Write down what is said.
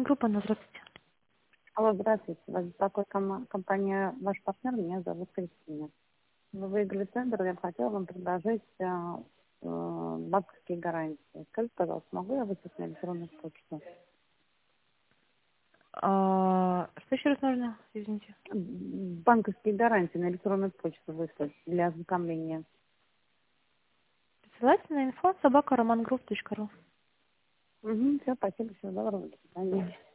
Группа, здравствуйте. Алло, здравствуйте. Вас беспокоит компания «Ваш партнер», меня зовут Кристина. Вы выиграли тендер, я хотела вам предложить банковские гарантии. Скажите, пожалуйста, могу я выслать на электронную почту? Что еще раз нужно? Извините. Банковские гарантии на электронную почту выслать для ознакомления. Ссылайтесь на info@romangroup.ru. Угу, все, спасибо, всего доброго, до свидания.